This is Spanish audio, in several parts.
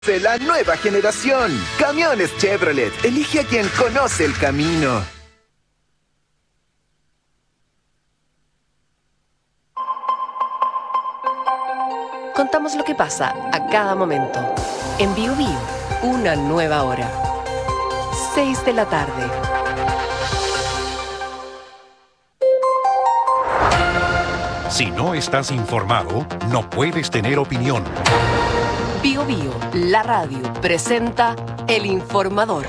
De la nueva generación. Camiones Chevrolet. Elige a quien conoce el camino. Contamos lo que pasa a cada momento. En Bio Bio, una nueva hora. 6 de la tarde. Si no estás informado, no puedes tener opinión. Bio Bio, la radio, presenta El Informador.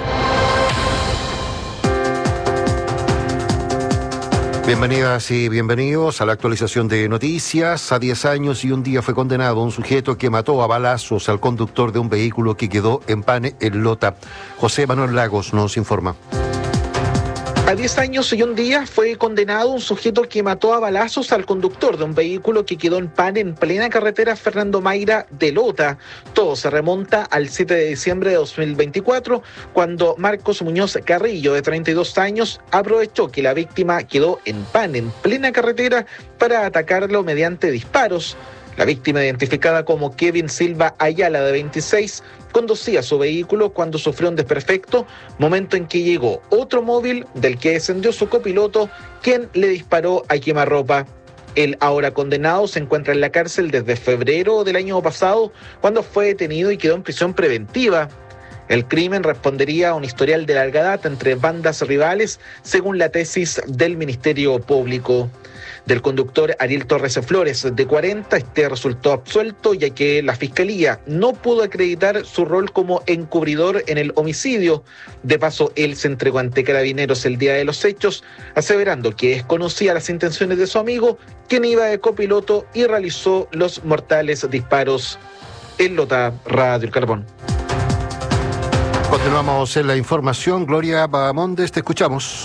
Bienvenidas y bienvenidos a la actualización de noticias. A 10 años y un día fue condenado un sujeto que mató a balazos al conductor de un vehículo que quedó en Pane, en Lota. José Manuel Lagos nos informa. A 10 años y un día fue condenado un sujeto que mató a balazos al conductor de un vehículo que quedó en Pane en plena carretera Fernando Mayra de Lota. Todo se remonta al 7 de diciembre de 2024, cuando Marcos Muñoz Carrillo, de 32 años, aprovechó que la víctima quedó en Pane en plena carretera para atacarlo mediante disparos. La víctima, identificada como Kevin Silva Ayala, de 26, conducía su vehículo cuando sufrió un desperfecto, momento en que llegó otro móvil del que descendió su copiloto, quien le disparó a quemarropa. El ahora condenado se encuentra en la cárcel desde febrero del año pasado, cuando fue detenido y quedó en prisión preventiva. El crimen respondería a un historial de larga data entre bandas rivales, según la tesis del Ministerio Público. Del conductor Ariel Torres Flores, de 40, resultó absuelto, ya que la Fiscalía no pudo acreditar su rol como encubridor en el homicidio. De paso, él se entregó ante Carabineros el día de los hechos, aseverando que desconocía las intenciones de su amigo, quien iba de copiloto y realizó los mortales disparos. En Lota, Radio El Carbón. Continuamos en la información. Gloria Bahamondes, te escuchamos.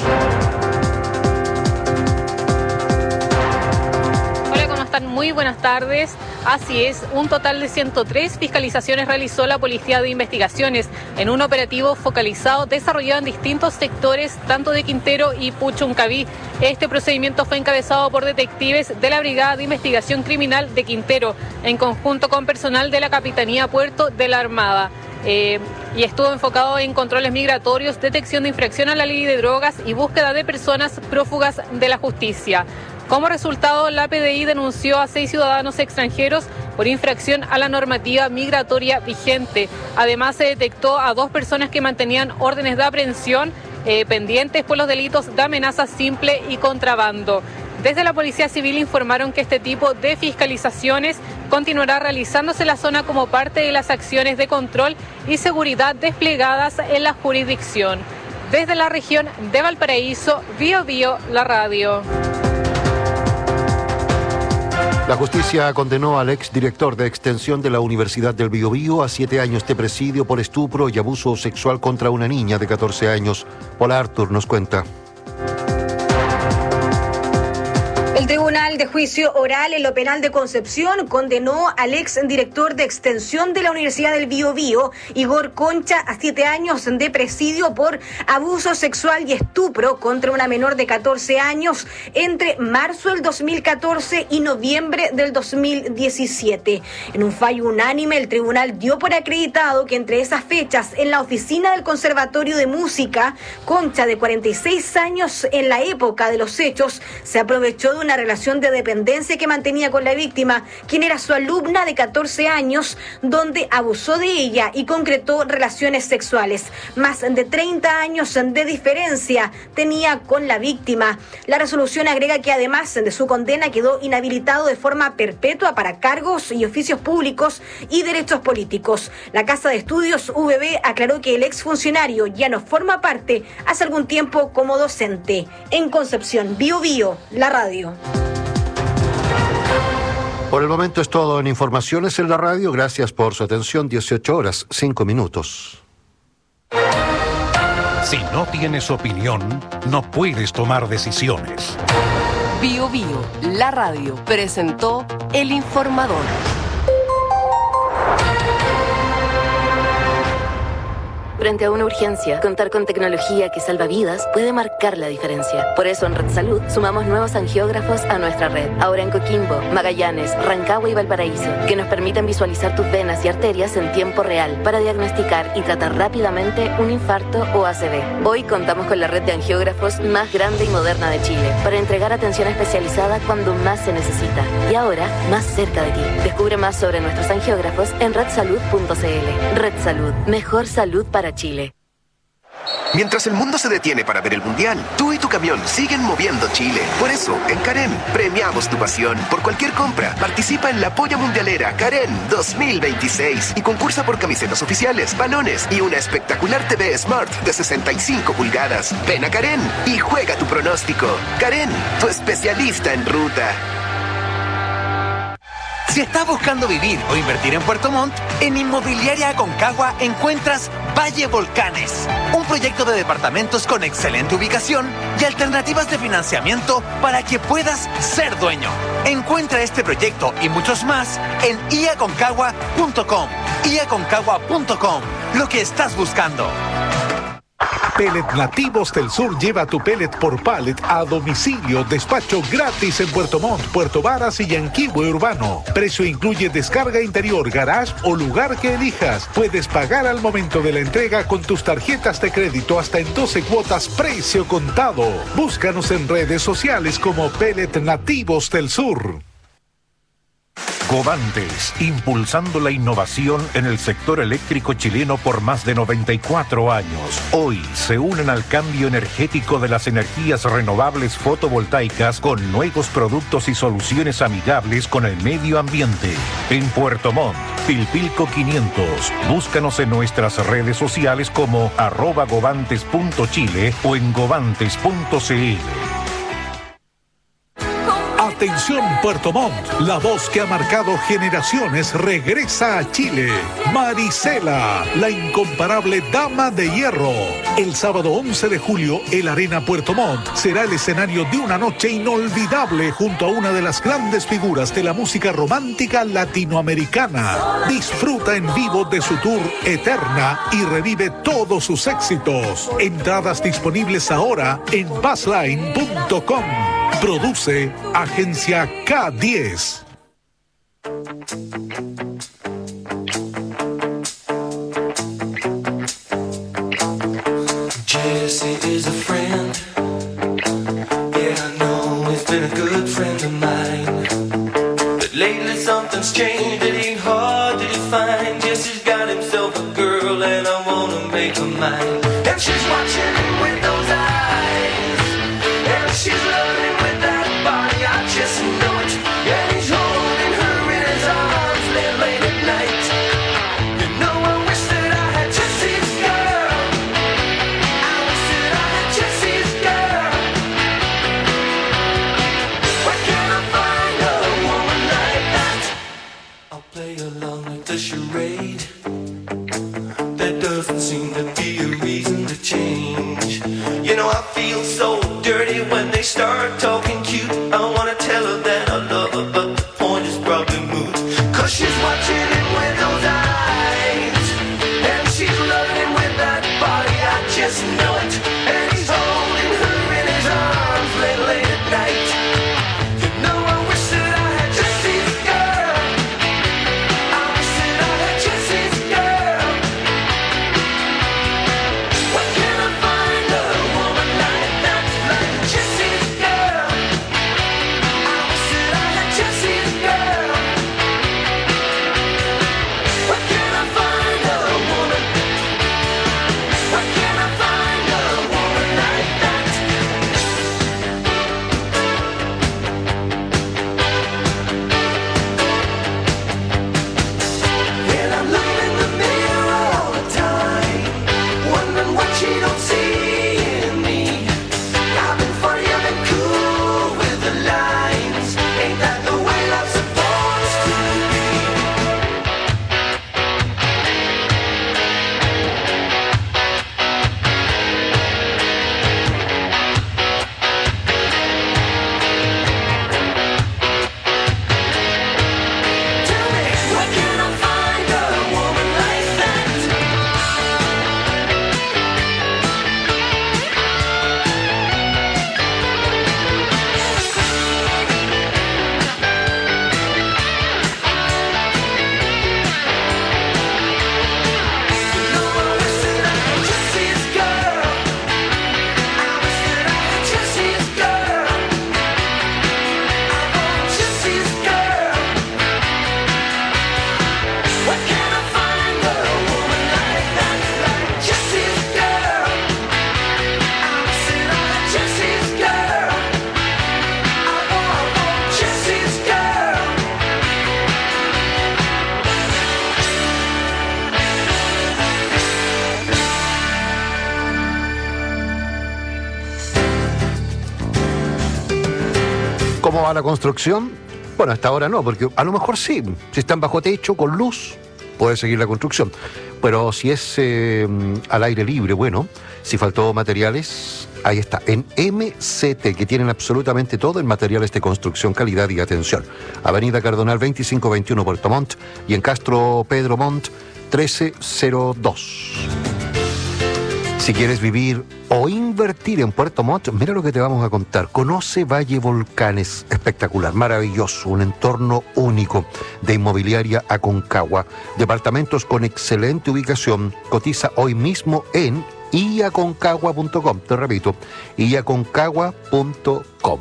Muy buenas tardes. Así es, un total de 103 fiscalizaciones realizó la Policía de Investigaciones en un operativo focalizado desarrollado en distintos sectores, tanto de Quintero y Puchuncaví. Este procedimiento fue encabezado por detectives de la Brigada de Investigación Criminal de Quintero, en conjunto con personal de la Capitanía Puerto de la Armada. Y estuvo enfocado en controles migratorios, detección de infracción a la ley de drogas y búsqueda de personas prófugas de la justicia. Como resultado, la PDI denunció a 6 ciudadanos extranjeros por infracción a la normativa migratoria vigente. Además, se detectó a 2 personas que mantenían órdenes de aprehensión pendientes por los delitos de amenaza simple y contrabando. Desde la Policía Civil informaron que este tipo de fiscalizaciones continuará realizándose en la zona como parte de las acciones de control y seguridad desplegadas en la jurisdicción. Desde la región de Valparaíso, Bio Bio, la radio. La justicia condenó al exdirector de extensión de la Universidad del Biobío a 7 años de presidio por estupro y abuso sexual contra una niña de 14 años. Paula Artur nos cuenta. El Tribunal de Juicio Oral en lo Penal de Concepción condenó al exdirector de extensión de la Universidad del Biobío, Igor Concha, a 7 años de presidio por abuso sexual y estupro contra una menor de 14 años entre marzo del 2014 y noviembre del 2017. En un fallo unánime, el tribunal dio por acreditado que entre esas fechas, en la oficina del Conservatorio de Música, Concha, de 46 años en la época de los hechos, se aprovechó de una relación de dependencia que mantenía con la víctima, quien era su alumna de 14 años, donde abusó de ella y concretó relaciones sexuales. Más de 30 años de diferencia tenía con la víctima. La resolución agrega que además de su condena quedó inhabilitado de forma perpetua para cargos y oficios públicos y derechos políticos. La Casa de Estudios UBB aclaró que el exfuncionario ya no forma parte hace algún tiempo como docente. En Concepción, Bio Bio, la radio. Por el momento es todo en Informaciones en la Radio. Gracias por su atención. 18:05. Si no tienes opinión, no puedes tomar decisiones. Bio Bio, la radio, presentó El Informador. Frente a una urgencia, contar con tecnología que salva vidas puede marcar la diferencia. Por eso en Red Salud sumamos nuevos angiógrafos a nuestra red. Ahora en Coquimbo, Magallanes, Rancagua y Valparaíso, que nos permiten visualizar tus venas y arterias en tiempo real para diagnosticar y tratar rápidamente un infarto o ACV. Hoy contamos con la red de angiógrafos más grande y moderna de Chile para entregar atención especializada cuando más se necesita. Y ahora, más cerca de ti. Descubre más sobre nuestros angiógrafos en redsalud.cl. Red Salud. Mejor salud para Chile. Mientras el mundo se detiene para ver el Mundial, tú y tu camión siguen moviendo Chile. Por eso, en Karen, premiamos tu pasión. Por cualquier compra, participa en la Polla Mundialera Karen 2026 y concursa por camisetas oficiales, balones y una espectacular TV Smart de 65 pulgadas. Ven a Karen y juega tu pronóstico. Karen, tu especialista en ruta. Si estás buscando vivir o invertir en Puerto Montt, en Inmobiliaria Aconcagua encuentras Valle Volcanes, un proyecto de departamentos con excelente ubicación y alternativas de financiamiento para que puedas ser dueño. Encuentra este proyecto y muchos más en iaconcagua.com. iaconcagua.com, lo que estás buscando. Pellet Nativos del Sur lleva tu pellet por pallet a domicilio, despacho gratis en Puerto Montt, Puerto Varas y Yanquihue Urbano. Precio incluye descarga interior, garage o lugar que elijas. Puedes pagar al momento de la entrega con tus tarjetas de crédito hasta en 12 cuotas precio contado. Búscanos en redes sociales como Pellet Nativos del Sur. Covantes, impulsando la innovación en el sector eléctrico chileno por más de 94 años. Hoy se unen al cambio energético de las energías renovables fotovoltaicas con nuevos productos y soluciones amigables con el medio ambiente. En Puerto Montt, Pilpilco 500. Búscanos en nuestras redes sociales como @govantes.chile o en govantes.cl. Atención Puerto Montt, la voz que ha marcado generaciones regresa a Chile. Marisela, la incomparable dama de hierro. El sábado 11 de julio, el Arena Puerto Montt será el escenario de una noche inolvidable junto a una de las grandes figuras de la música romántica latinoamericana. Disfruta en vivo de su tour Eterna y revive todos sus éxitos. Entradas disponibles ahora en passline.com. Produce Agencia K10. Jesse is a friend. Yeah, I know he's been a good friend of mine. But lately something's changed. It ain't hard to define. Jesse's got himself a girl and I wanna make her mine. And she's watching him with those eyes. And she's loving with that body. I just know it. And he's holding her in his arms late at night. You know I wish that I had Jesse's girl. I wish that I had Jesse's girl. Where can I find a woman like that? I'll play along with the charade. There doesn't seem to be a reason to change. You know I feel so dirty when they start talking cute. I wanna tell her that I love her, but the point is probably moot. 'Cause she's watching him with those eyes. And she's loving him with that body, I just know it. And he's holding her in his arms late at night. You know I wish that I had Jesse's girl. I wish that I had Jesse's girl. ¿Cómo va la construcción? Bueno, hasta ahora no, porque a lo mejor sí. Si están bajo techo, con luz, puede seguir la construcción. Pero si es al aire libre, bueno, si faltó materiales, ahí está. En MCT, que tienen absolutamente todo en materiales de construcción, calidad y atención. Avenida Cardonal 2521 Puerto Montt y en Castro Pedro Montt 1302. Si quieres vivir o invertir en Puerto Montt, mira lo que te vamos a contar. Conoce Valle Volcanes, espectacular, maravilloso, un entorno único de Inmobiliaria Aconcagua. Departamentos con excelente ubicación. Cotiza hoy mismo en iaconcagua.com. Te repito, iaconcagua.com.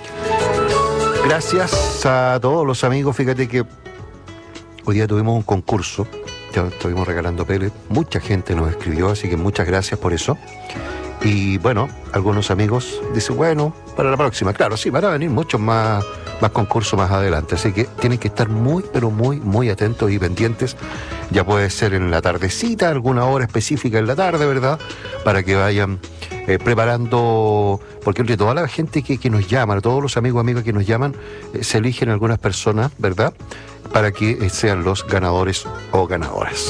Gracias a todos los amigos. Fíjate que hoy día tuvimos un concurso. Ya estuvimos regalando peles. Mucha gente nos escribió, así que muchas gracias por eso. Y bueno, algunos amigos dicen, bueno, para la próxima. Claro, sí, van a venir muchos más concursos más adelante. Así que tienen que estar muy, pero muy, muy atentos y pendientes. Ya puede ser en la tardecita, alguna hora específica en la tarde, ¿verdad? Para que vayan preparando, porque entre toda la gente que nos llama, todos los amigas que nos llaman, se eligen algunas personas, ¿verdad? Para que sean los ganadores o ganadoras.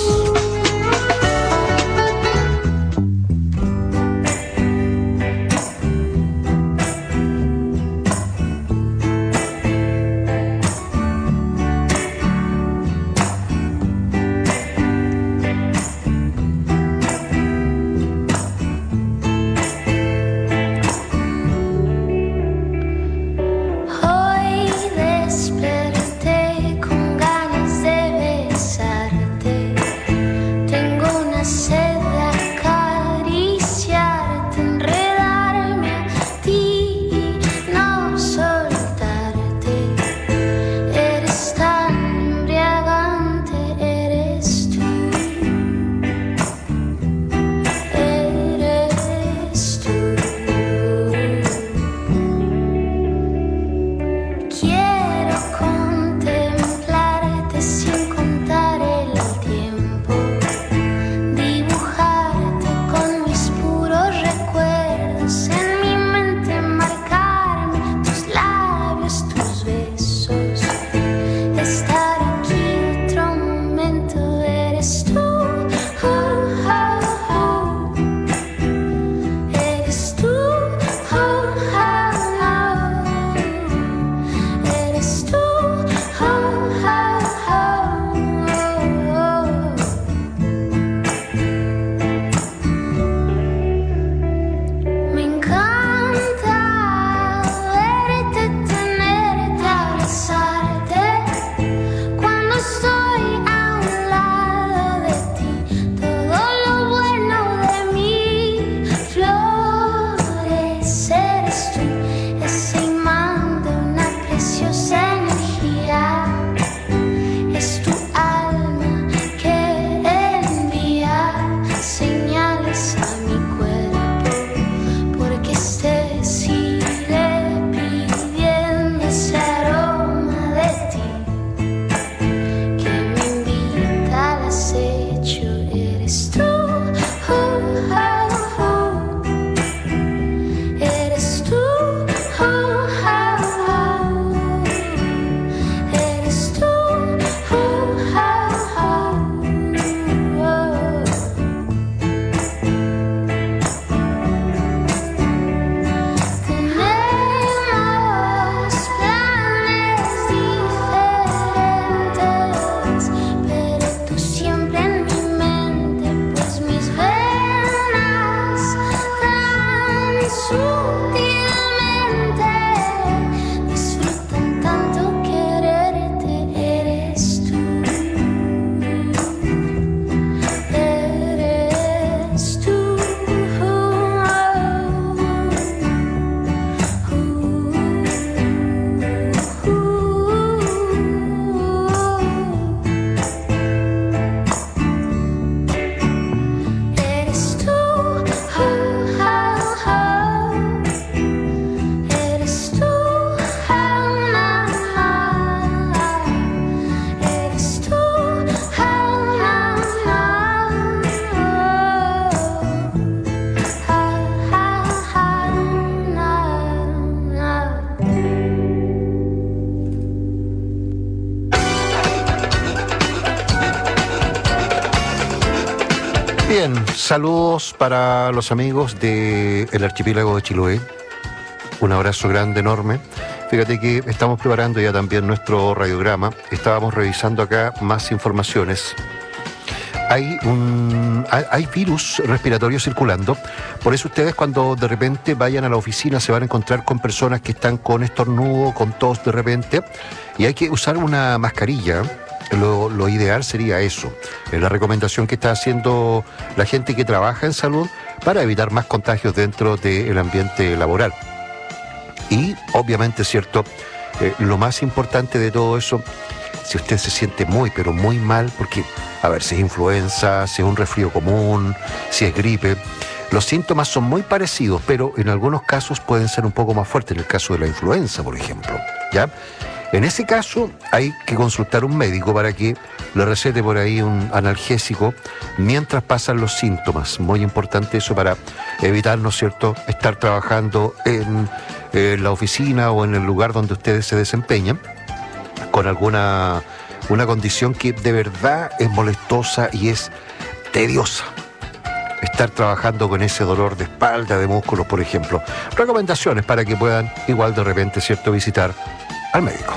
Bien, saludos para los amigos del archipiélago de Chiloé. Un abrazo grande, enorme. Fíjate que estamos preparando ya también nuestro radiograma. Estábamos revisando acá más informaciones. Hay virus respiratorio circulando. Por eso ustedes cuando de repente vayan a la oficina se van a encontrar con personas que están con estornudo, con tos de repente. Y hay que usar una mascarilla. Lo ideal sería eso. Es la recomendación que está haciendo la gente que trabaja en salud para evitar más contagios dentro del ambiente laboral. Y obviamente, cierto, lo más importante de todo eso, si usted se siente muy, pero muy mal, porque, a ver, si es influenza, si es un resfrío común, si es gripe, los síntomas son muy parecidos, pero en algunos casos pueden ser un poco más fuertes, en el caso de la influenza, por ejemplo, ¿ya? En ese caso hay que consultar a un médico para que le recete por ahí un analgésico mientras pasan los síntomas. Muy importante eso para evitar, ¿no es cierto?, estar trabajando en la oficina o en el lugar donde ustedes se desempeñan con una condición que de verdad es molestosa y es tediosa. Estar trabajando con ese dolor de espalda, de músculos, por ejemplo. Recomendaciones para que puedan igual de repente, ¿cierto?, visitar al médico.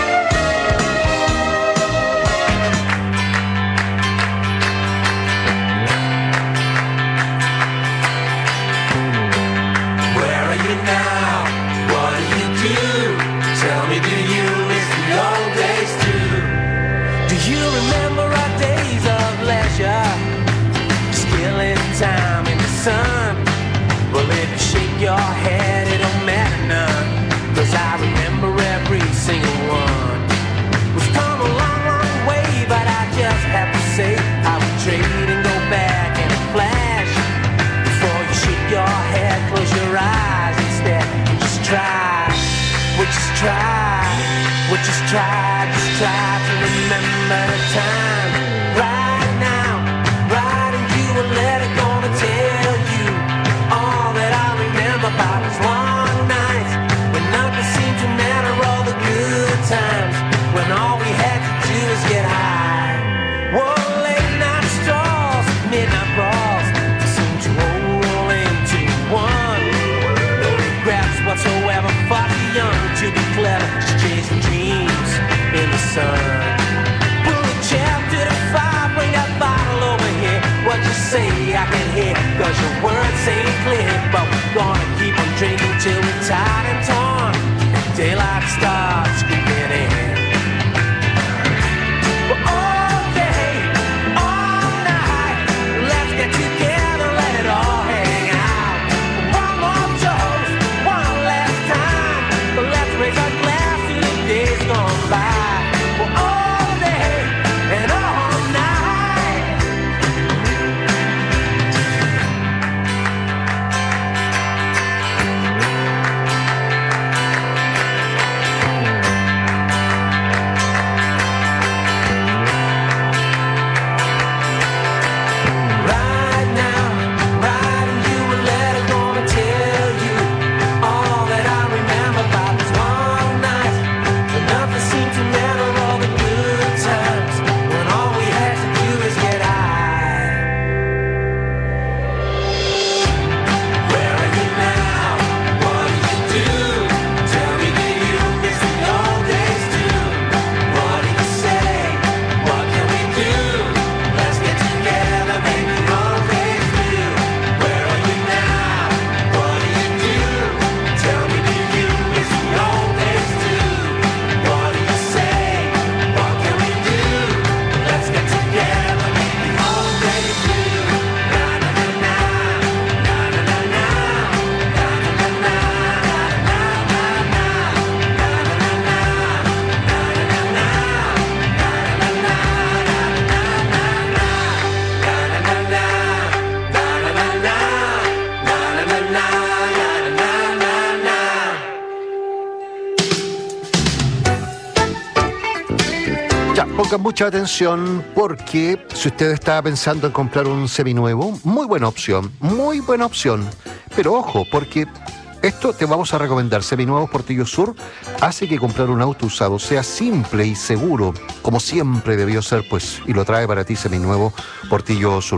Just try to remember the time right now, right, and you will let it go to tell you all that I remember about those long nights when nothing seemed to matter, all the good times when all we had to do is get high. Whoa, late night strolls, midnight brawls seem to roll into one. No regrets whatsoever, far too young to be clever, just chasing dreams in the sun. Pull a chair to the fire, bring that bottle over here. What you say I can hear, cause your words ain't clear. But we're gonna keep on drinking till we're tired and torn, and daylight starts creeping in. Well, all day, all night, let's get together, let it all hang out. One more toast, one last time, but let's raise our glass to the days gone by. Pongan mucha atención porque si usted estaba pensando en comprar un seminuevo, muy buena opción, pero ojo, porque esto te vamos a recomendar. Seminuevos Portillo Sur hace que comprar un auto usado sea simple y seguro, como siempre debió ser, pues, y lo trae para ti Seminuevo Portillo Sur.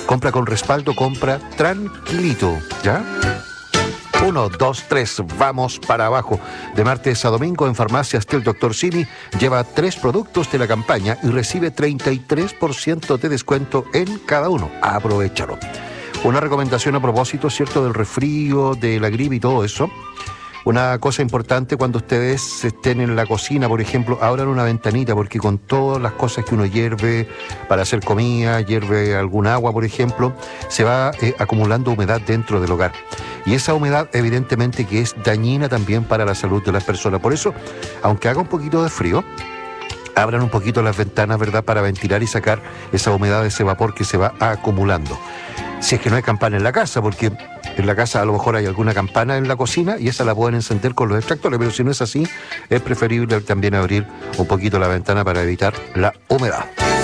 Compra con respaldo, compra tranquilito, ¿ya? 1, 2, 3, vamos para abajo. De martes a domingo en Farmacias del Dr. Simi lleva 3 productos de la campaña y recibe 33% de descuento en cada uno. Aprovechalo. Una recomendación a propósito, ¿cierto?, del resfrío, de la gripe y todo eso. Una cosa importante cuando ustedes estén en la cocina, por ejemplo, abran una ventanita, porque con todas las cosas que uno hierve para hacer comida, hierve algún agua, por ejemplo, se va acumulando humedad dentro del hogar. Y esa humedad, evidentemente, que es dañina también para la salud de las personas. Por eso, aunque haga un poquito de frío, abran un poquito las ventanas, ¿verdad?, para ventilar y sacar esa humedad, ese vapor que se va acumulando. Si es que no hay campana en la casa, porque en la casa a lo mejor hay alguna campana en la cocina y esa la pueden encender con los extractores, pero si no es así, es preferible también abrir un poquito la ventana para evitar la humedad.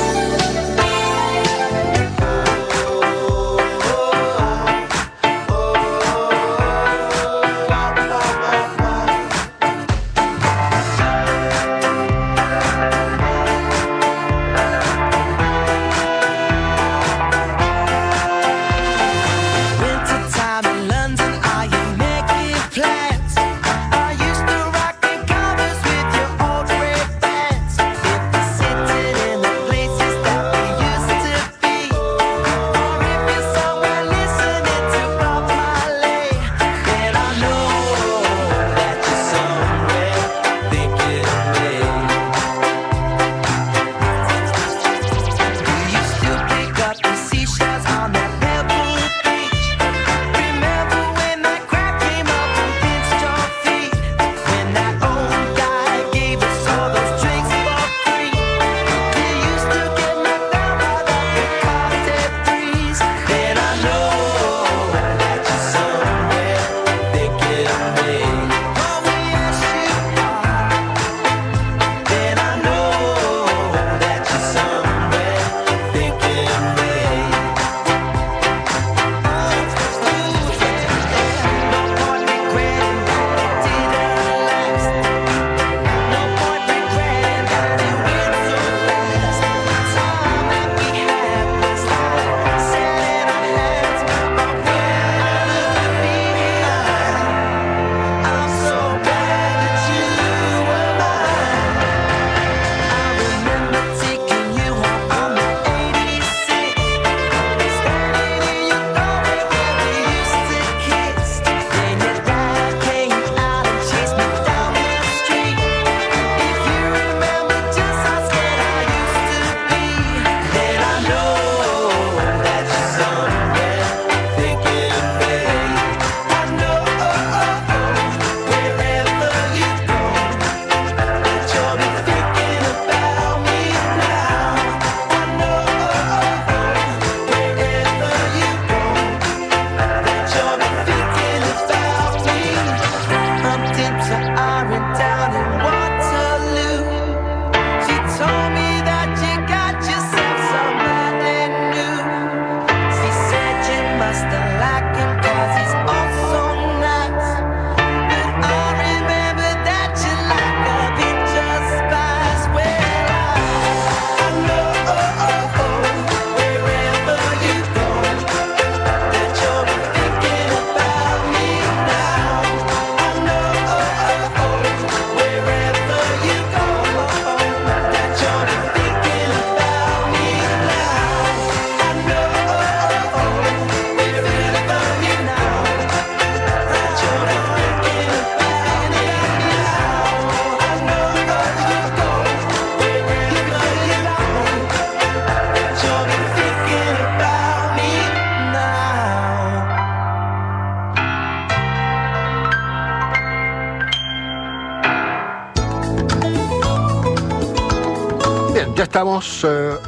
Ya estamos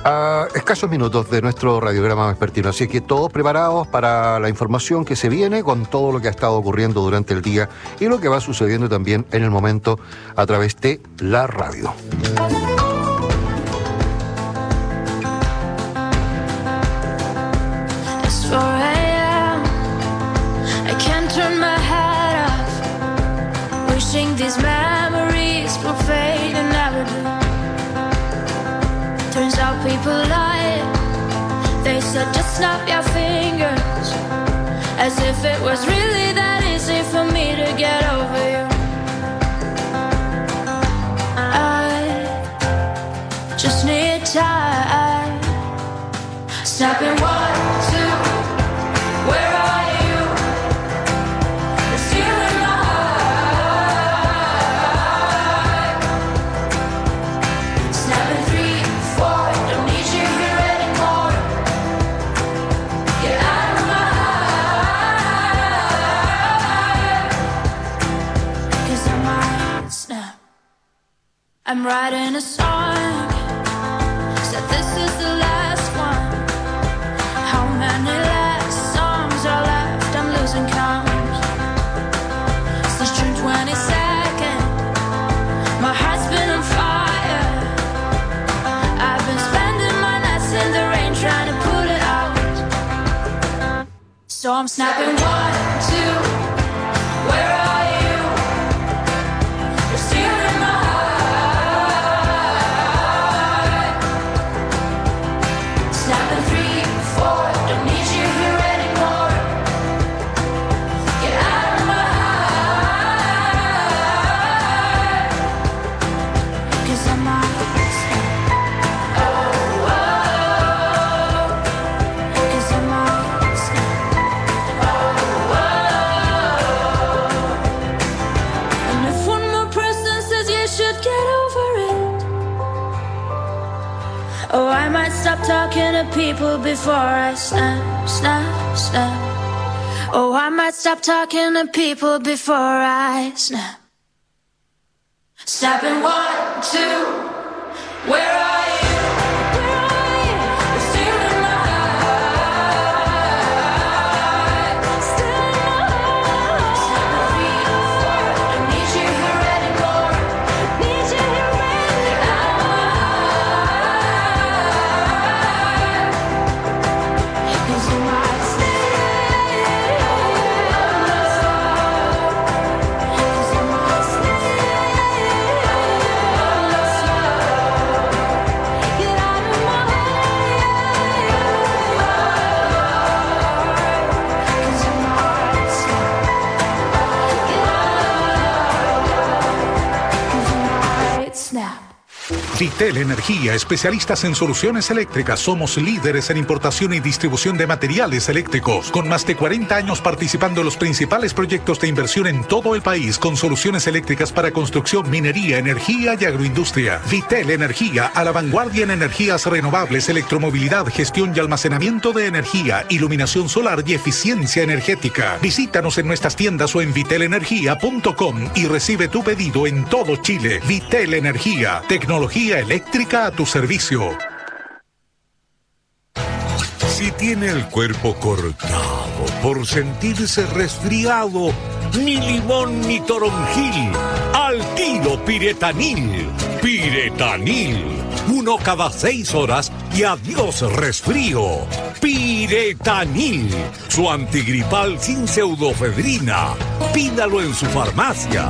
a escasos minutos de nuestro radiograma vespertino, así que todos preparados para la información que se viene con todo lo que ha estado ocurriendo durante el día y lo que va sucediendo también en el momento a través de la radio. Turns out people lie. They said just snap your fingers, as if it was really that easy for me to get over you. I just need time. Snapping 1, 2, where are you? You're stealing my heart. Snapping 3, 4, don't need you here anymore. Get out of my heart. 'Cause I might snap. I'm writing a song, said this is the last one. How many last songs are left? I'm losing count. Since June 22nd, my heart's been on fire. I've been spending my nights in the rain trying to put it out. So I'm snapping 1, 2, where are you? You're stealing my heart. Snapping 3, 4, don't need you here anymore. Get out of my heart. 'Cause I might snap. Oh, oh. 'Cause I might snap. Oh, oh. And if one more person says you should get over it, oh, I might stop talking to people before I snap, snap, snap. Oh, I might stop talking to people before I snap. Snapping 1, 2, where are you? Where are you? You're stealing my heart. Stealing my heart. Snapping 3, 4, don't need you here anymore. Need you here anymore. Get out of my heart. 'Cause you might stay. 'Cause you might stay. Get out of my heart. 'Cause you might stay. Get out. 'Cause you might snap. Vitel Energía, especialistas en soluciones eléctricas. Somos líderes en importación y distribución de materiales eléctricos, con más de 40 años participando en los principales proyectos de inversión en todo el país, con soluciones eléctricas para construcción, minería, energía y agroindustria. Vitel Energía, a la vanguardia en energías renovables, electromovilidad, gestión y almacenamiento de energía, iluminación solar y eficiencia energética. Visítanos en nuestras tiendas o en vitelenergia.com y recibe tu pedido en todo Chile. Vitel Energía, tecnología eléctrica a tu servicio. Si tiene el cuerpo cortado por sentirse resfriado, ni limón ni toronjil, al tiro Piretanil. Piretanil, 1 cada 6 horas y adiós resfrío. Piretanil, su antigripal sin pseudofedrina. Pídalo en su farmacia.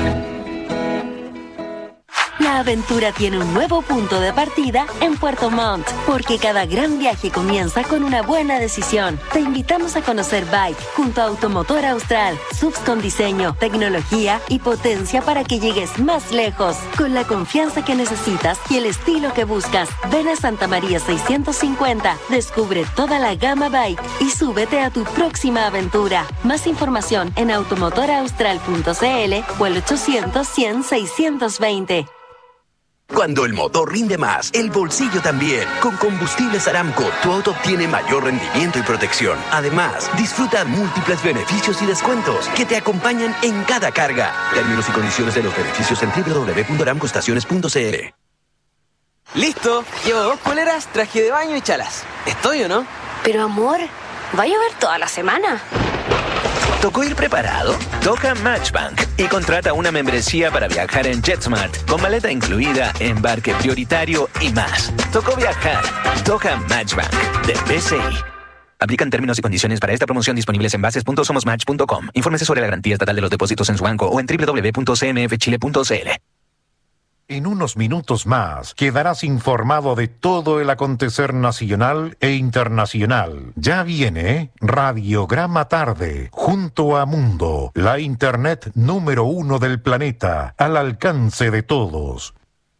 La aventura tiene un nuevo punto de partida en Puerto Montt, porque cada gran viaje comienza con una buena decisión. Te invitamos a conocer Bike junto a Automotor Austral, subs con diseño, tecnología y potencia para que llegues más lejos, con la confianza que necesitas y el estilo que buscas. Ven a Santa María 650, descubre toda la gama Bike y súbete a tu próxima aventura. Más información en automotoraustral.cl o el 800-100-620. Cuando el motor rinde más, el bolsillo también. Con Combustibles Aramco, tu auto obtiene mayor rendimiento y protección. Además, disfruta múltiples beneficios y descuentos que te acompañan en cada carga. Términos y condiciones de los beneficios en www.aramcoestaciones.cl. Listo, llevo 2 poleras, traje de baño y chalas. ¿Estoy o no? Pero amor, ¿va a llover toda la semana? ¿Tocó ir preparado? Toca Matchbank y contrata una membresía para viajar en JetSmart, con maleta incluida, embarque prioritario y más. Tocó viajar. Toca Matchbank de BCI. Aplican términos y condiciones para esta promoción disponibles en bases.somosmatch.com. Infórmese sobre la garantía estatal de los depósitos en su banco o en www.cmfchile.cl. En unos minutos más quedarás informado de todo el acontecer nacional e internacional. Ya viene Radiograma Tarde, junto a Mundo, la internet número 1 del planeta, al alcance de todos.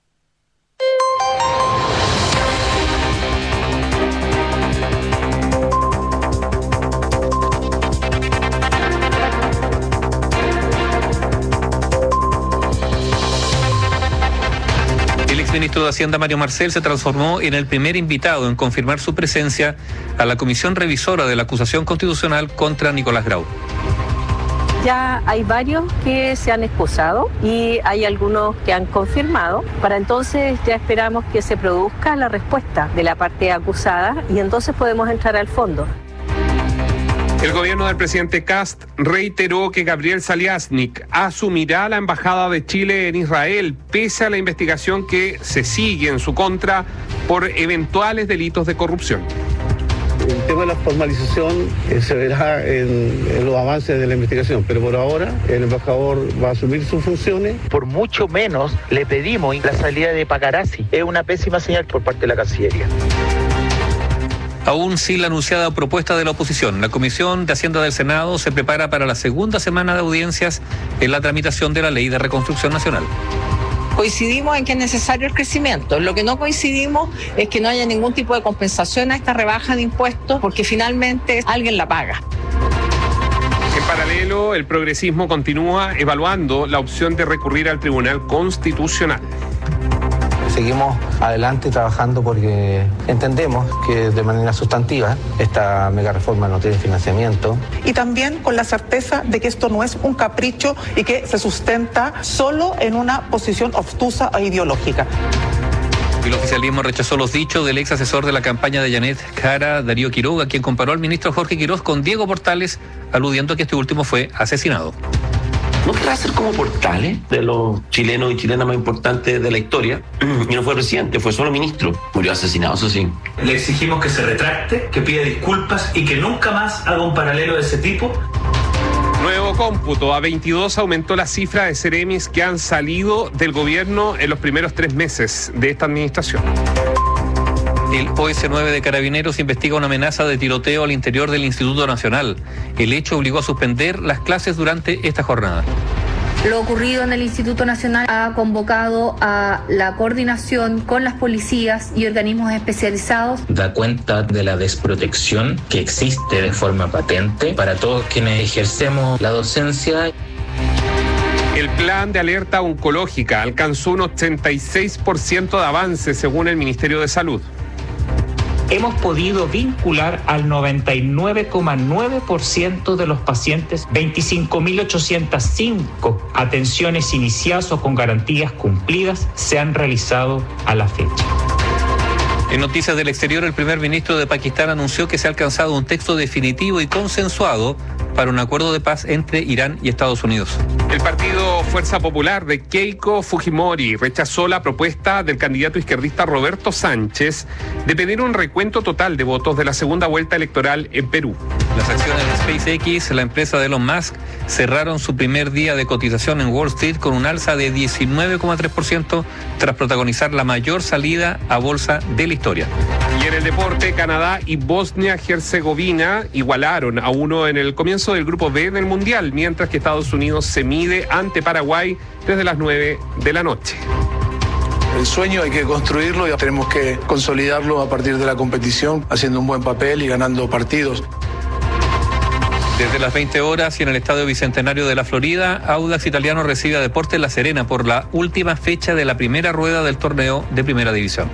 El exministro de Hacienda, Mario Marcel, se transformó en el primer invitado en confirmar su presencia a la comisión revisora de la acusación constitucional contra Nicolás Grau. Ya hay varios que se han excusado y hay algunos que han confirmado. Para entonces ya esperamos que se produzca la respuesta de la parte acusada y entonces podemos entrar al fondo. El gobierno del presidente Kast reiteró que Gabriel Saliasnik asumirá la embajada de Chile en Israel, pese a la investigación que se sigue en su contra por eventuales delitos de corrupción. El tema de la formalización se verá en los avances de la investigación, pero por ahora el embajador va a asumir sus funciones. Por mucho menos le pedimos la salida de Pacarazzi. Es una pésima señal por parte de la Cancillería. Aún sin la anunciada propuesta de la oposición, la Comisión de Hacienda del Senado se prepara para la segunda semana de audiencias en la tramitación de la Ley de Reconstrucción Nacional. Coincidimos en que es necesario el crecimiento. Lo que no coincidimos es que no haya ningún tipo de compensación a esta rebaja de impuestos, porque finalmente alguien la paga. En paralelo, el progresismo continúa evaluando la opción de recurrir al Tribunal Constitucional. Seguimos adelante trabajando porque entendemos que de manera sustantiva esta mega reforma no tiene financiamiento. Y también con la certeza de que esto no es un capricho y que se sustenta solo en una posición obtusa e ideológica. El oficialismo rechazó los dichos del ex asesor de la campaña de Janet Jara, Darío Quiroga, quien comparó al ministro Jorge Quiroz con Diego Portales, aludiendo a que este último fue asesinado. ¿No querrá ser como Portales, de los chilenos y chilenas más importantes de la historia? Y no fue presidente, fue solo ministro. Murió asesinado, eso sí. Le exigimos que se retracte, que pida disculpas y que nunca más haga un paralelo de ese tipo. Nuevo cómputo, a 22 aumentó la cifra de seremis que han salido del gobierno en los primeros 3 meses de esta administración. El OS-9 de Carabineros investiga una amenaza de tiroteo al interior del Instituto Nacional. El hecho obligó a suspender las clases durante esta jornada. Lo ocurrido en el Instituto Nacional ha convocado a la coordinación con las policías y organismos especializados. Da cuenta de la desprotección que existe de forma patente para todos quienes ejercemos la docencia. El plan de alerta oncológica alcanzó un 86% de avance según el Ministerio de Salud. Hemos podido vincular al 99,9% de los pacientes, 25.805 atenciones iniciadas o con garantías cumplidas se han realizado a la fecha. En noticias del exterior, el primer ministro de Pakistán anunció que se ha alcanzado un texto definitivo y consensuado para un acuerdo de paz entre Irán y Estados Unidos. El partido Fuerza Popular de Keiko Fujimori rechazó la propuesta del candidato izquierdista Roberto Sánchez de pedir un recuento total de votos de la segunda vuelta electoral en Perú. Las acciones de SpaceX, la empresa de Elon Musk, cerraron su primer día de cotización en Wall Street con un alza de 19,3% tras protagonizar la mayor salida a bolsa de la historia. Y en el deporte, Canadá y Bosnia-Herzegovina igualaron a 1 en el comienzo del grupo B del Mundial, mientras que Estados Unidos se mide ante Paraguay desde las 9 de la noche. El sueño hay que construirlo y tenemos que consolidarlo a partir de la competición, haciendo un buen papel y ganando partidos. Desde las 20 horas y en el Estadio Bicentenario de la Florida, Audax Italiano recibe a Deportes La Serena por la última fecha de la primera rueda del torneo de Primera División.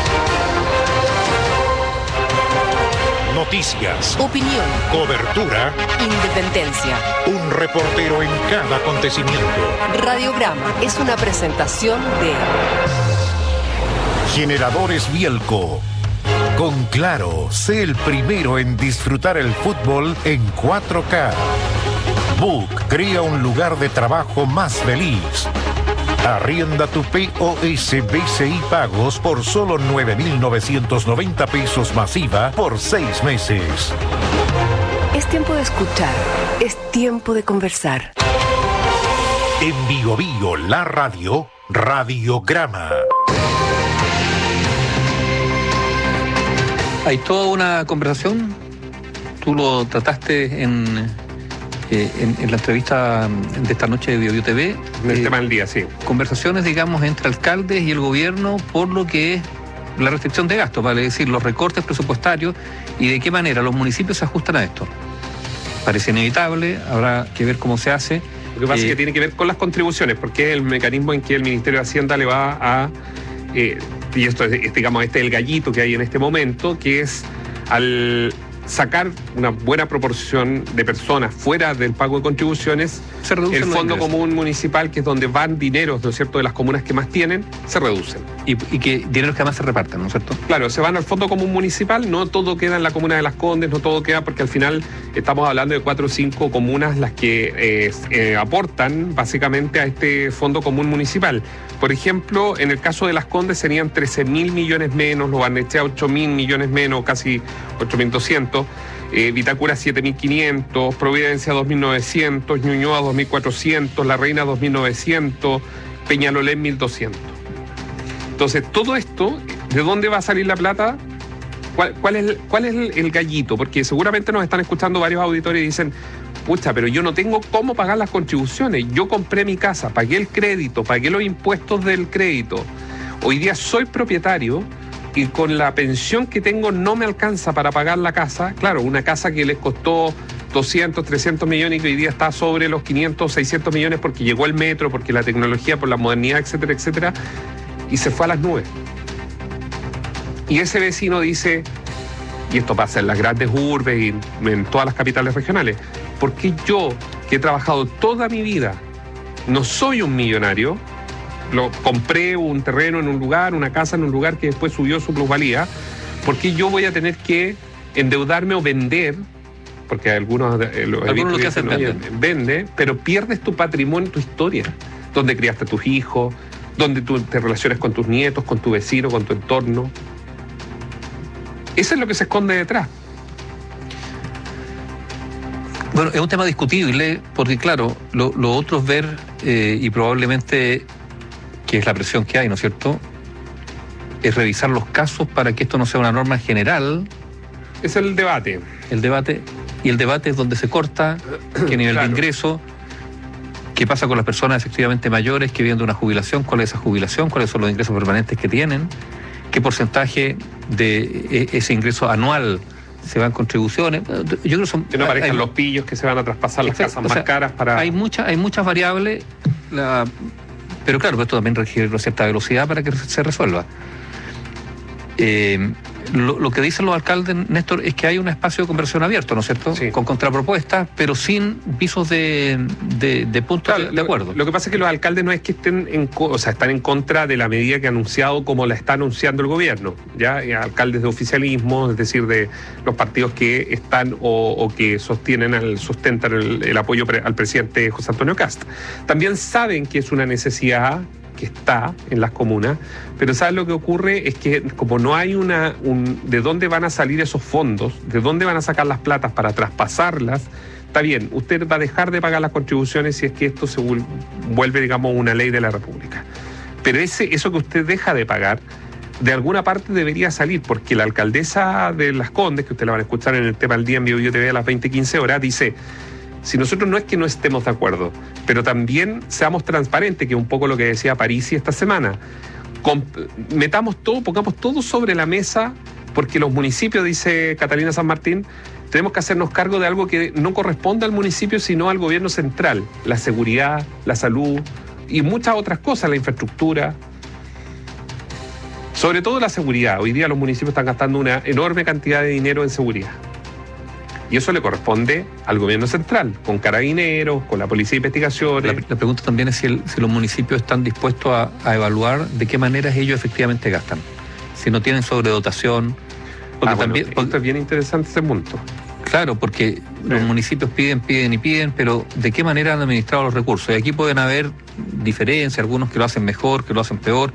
Noticias, opinión, cobertura, independencia. Un reportero en cada acontecimiento. Radiograma es una presentación de Generadores Bielco. Con Claro, sé el primero en disfrutar el fútbol en 4K. Book crea un lugar de trabajo más feliz. Arrienda tu POS BCI Pagos por solo 9.990 pesos masiva por 6 meses. Es tiempo de escuchar, es tiempo de conversar. En Bio Bio, la radio, Radiograma. Hay toda una conversación, tú lo trataste en la entrevista de esta noche de Bio Bio TV. El tema del día, sí. Conversaciones, digamos, entre alcaldes y el gobierno por lo que es la restricción de gastos, vale decir, los recortes presupuestarios y de qué manera los municipios se ajustan a esto. Parece inevitable, habrá que ver cómo se hace. Lo que pasa es que tiene que ver con las contribuciones, porque es el mecanismo en que el Ministerio de Hacienda le va a... y esto es, digamos, este es el gallito que hay en este momento, que es al sacar una buena proporción de personas fuera del pago de contribuciones, se reduce el Fondo Común Municipal, que es donde van dineros, ¿no es cierto?, de las comunas que más tienen, se reducen. Y que dineros que además se reparten, ¿no es cierto? Claro, se van al Fondo Común Municipal, no todo queda en la comuna de Las Condes, no todo queda, porque al final estamos hablando de 4 o 5 comunas las que aportan básicamente a este Fondo Común Municipal. Por ejemplo, en el caso de Las Condes serían 13.000 millones menos, Lo Barnechea 8.000 millones menos, casi 8.200, Vitacura 7.500, Providencia 2.900, Ñuñoa 2.400, La Reina 2.900, Peñalolén 1.200. Entonces, todo esto, ¿de dónde va a salir la plata? ¿Cuál es el gallito? Porque seguramente nos están escuchando varios auditores y dicen, pucha, pero yo no tengo cómo pagar las contribuciones. Yo compré mi casa, pagué el crédito, pagué los impuestos del crédito. Hoy día soy propietario y con la pensión que tengo no me alcanza para pagar la casa. Claro, una casa que les costó 200, 300 millones y que hoy día está sobre los 500, 600 millones porque llegó el metro, porque la tecnología, por la modernidad, etcétera, etcétera, y se fue a las nubes. Y ese vecino dice, y esto pasa en las grandes urbes y en todas las capitales regionales, ¿por qué yo, que he trabajado toda mi vida, no soy un millonario? Compré un terreno en un lugar, una casa en un lugar que después subió su plusvalía. ¿Por qué yo voy a tener que endeudarme o vender? Porque algunos lo que hacen vende, pero pierdes tu patrimonio, tu historia, donde criaste a tus hijos, donde tú te relacionas con tus nietos, con tu vecino, con tu entorno. Eso es lo que se esconde detrás. Bueno, es un tema discutible porque, claro, lo otro es ver y probablemente, que es la presión que hay, ¿no es cierto?, es revisar los casos para que esto no sea una norma general. Es el debate. El debate es donde se corta, qué nivel de ingreso, qué pasa con las personas efectivamente mayores que viven de una jubilación, cuál es esa jubilación, cuáles son los ingresos permanentes que tienen, qué porcentaje de ese ingreso anual se van contribuciones. Yo creo que no aparezcan los pillos que se van a traspasar las casas más caras para... Hay muchas variables, pero claro, esto también requiere una cierta velocidad para que se resuelva. Lo que dicen los alcaldes, Néstor, es que hay un espacio de conversación abierto, ¿no es cierto? Sí. Con contrapropuestas, pero sin visos de puntos de acuerdo. Lo que pasa es que los alcaldes no es que estén están en contra de la medida que ha anunciado como la está anunciando el gobierno, ¿ya? Y alcaldes de oficialismo, es decir, de los partidos que están o que sustentan el apoyo al presidente José Antonio Kast. También saben que es una necesidad que está en las comunas, pero ¿sabes lo que ocurre? Es que como no hay de dónde van a salir esos fondos, de dónde van a sacar las platas para traspasarlas, está bien, usted va a dejar de pagar las contribuciones si es que esto se vuelve, digamos, una ley de la República. Pero eso que usted deja de pagar, de alguna parte debería salir, porque la alcaldesa de Las Condes, que usted la van a escuchar en el tema del día en Bio Bio TV a las 20:15 horas, dice: si nosotros no es que no estemos de acuerdo, pero también seamos transparentes, que es un poco lo que decía Parisi esta semana. Pongamos todo sobre la mesa, porque los municipios, dice Catalina San Martín, tenemos que hacernos cargo de algo que no corresponde al municipio, sino al gobierno central. La seguridad, la salud y muchas otras cosas, la infraestructura. Sobre todo la seguridad. Hoy día los municipios están gastando una enorme cantidad de dinero en seguridad. Y eso le corresponde al gobierno central, con carabineros, con la policía de investigaciones. La pregunta también es si los municipios están dispuestos a evaluar de qué maneras ellos efectivamente gastan. Si no tienen sobredotación. Esto es bien interesante ese punto. Claro, porque los municipios piden, pero ¿de qué manera han administrado los recursos? Y aquí pueden haber diferencias, algunos que lo hacen mejor, que lo hacen peor.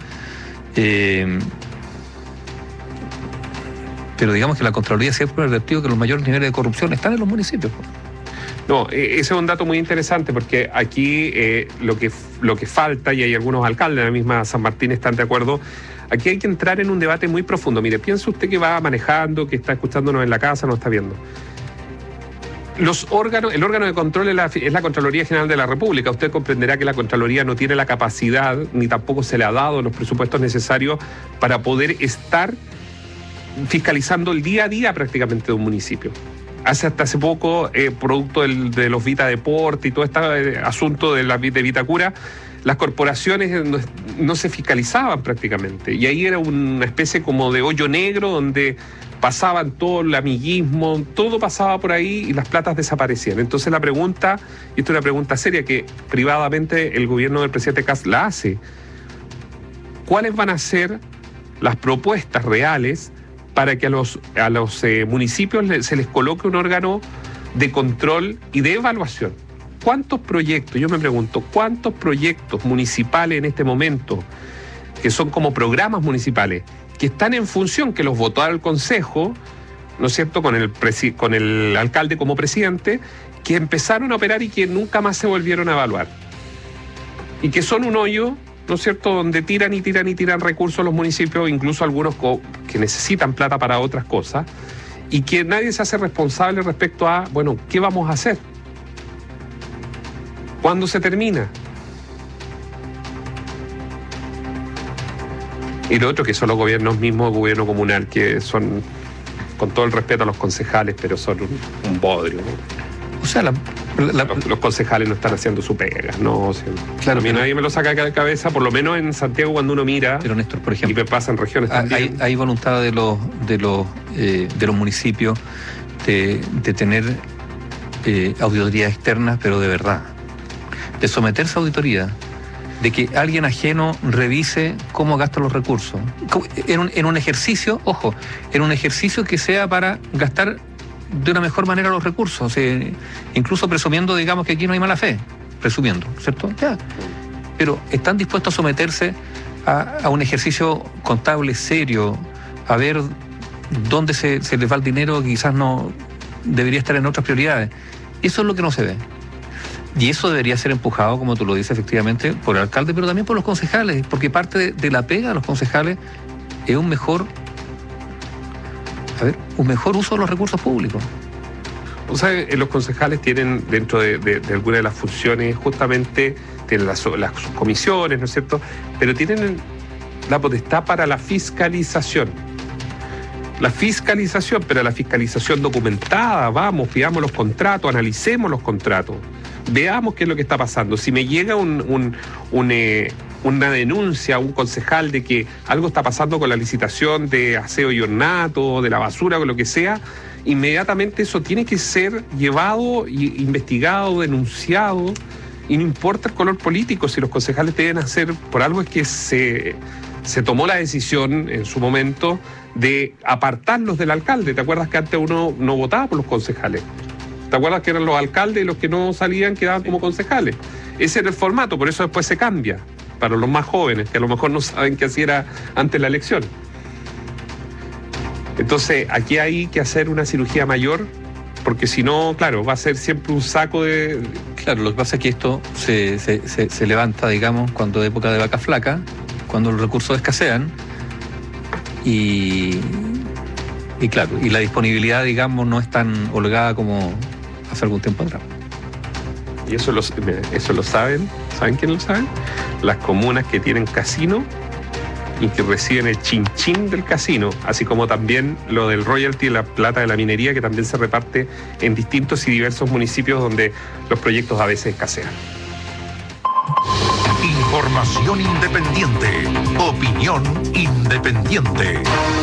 Pero digamos que la Contraloría siempre ha advertido que los mayores niveles de corrupción están en los municipios. No, ese es un dato muy interesante porque aquí lo que falta, y hay algunos alcaldes de la misma San Martín están de acuerdo, aquí hay que entrar en un debate muy profundo. Mire, piensa usted que va manejando, que está escuchándonos en la casa, nos está viendo. El órgano de control es la Contraloría General de la República. Usted comprenderá que la Contraloría no tiene la capacidad, ni tampoco se le ha dado los presupuestos necesarios para poder estar fiscalizando el día a día prácticamente de un municipio. Hasta hace poco, producto de los Vita Deporte y todo este asunto de Vitacura, las corporaciones no se fiscalizaban prácticamente. Y ahí era una especie como de hoyo negro donde pasaban todo el amiguismo, todo pasaba por ahí y las platas desaparecían. Entonces la pregunta, y esto es una pregunta seria que privadamente el gobierno del presidente Kast la hace, ¿cuáles van a ser las propuestas reales para que a los municipios se les coloque un órgano de control y de evaluación? ¿Cuántos proyectos, yo me pregunto, cuántos proyectos municipales en este momento, que son como programas municipales, que están en función, que los votó al Consejo, ¿no es cierto?, con el alcalde como presidente, que empezaron a operar y que nunca más se volvieron a evaluar? Y que son un hoyo, ¿no es cierto?, donde tiran recursos los municipios, incluso algunos que necesitan plata para otras cosas, y que nadie se hace responsable respecto a, bueno, ¿qué vamos a hacer? ¿Cuándo se termina? Y lo otro, que son los gobiernos mismos, gobierno comunal, que son, con todo el respeto a los concejales, pero son un bodrio, ¿no? O sea, los concejales no están haciendo su pega, ¿no? O sea, claro, a mí nadie me lo saca de la cabeza, por lo menos en Santiago cuando uno mira. Pero Néstor, por ejemplo, y me pasa en regiones también. Hay voluntad de los municipios de tener auditorías externas, pero de verdad, de someterse a auditoría, de que alguien ajeno revise cómo gasta los recursos. En un ejercicio, ojo, en un ejercicio que sea para gastar de una mejor manera los recursos, o sea, incluso presumiendo, digamos, que aquí no hay mala fe, presumiendo, ¿cierto? Ya. Pero están dispuestos a someterse a un ejercicio contable serio, a ver dónde se les va el dinero, que quizás no debería estar en otras prioridades. Eso es lo que no se ve. Y eso debería ser empujado, como tú lo dices, efectivamente, por el alcalde, pero también por los concejales, porque parte de la pega de los concejales es un mejor uso de los recursos públicos. O sea, los concejales tienen dentro de algunas de las funciones, justamente, tienen las comisiones, ¿no es cierto?, pero tienen la potestad para la fiscalización. Pero la fiscalización documentada, vamos, pidamos los contratos, analicemos los contratos, veamos qué es lo que está pasando. Si me llega una denuncia a un concejal de que algo está pasando con la licitación de aseo y ornato, de la basura o lo que sea, inmediatamente eso tiene que ser llevado, investigado, denunciado, y no importa el color político. Si los concejales deben hacer, por algo es que se tomó la decisión en su momento de apartarlos del alcalde. ¿Te acuerdas que antes uno no votaba por los concejales? ¿Te acuerdas que eran los alcaldes y los que no salían quedaban como concejales? Ese era el formato, por eso después se cambia para los más jóvenes, que a lo mejor no saben qué así era antes la elección. Entonces, aquí hay que hacer una cirugía mayor, porque si no, claro, va a ser siempre un saco de... Claro, lo que pasa es que esto se levanta, digamos, cuando es época de vaca flaca, cuando los recursos escasean, y claro, y la disponibilidad, digamos, no es tan holgada como hace algún tiempo atrás. Y eso lo saben. ¿Saben quién lo saben? Las comunas que tienen casino y que reciben el chinchín del casino, así como también lo del royalty y la plata de la minería, que también se reparte en distintos y diversos municipios donde los proyectos a veces escasean. Información independiente. Opinión independiente.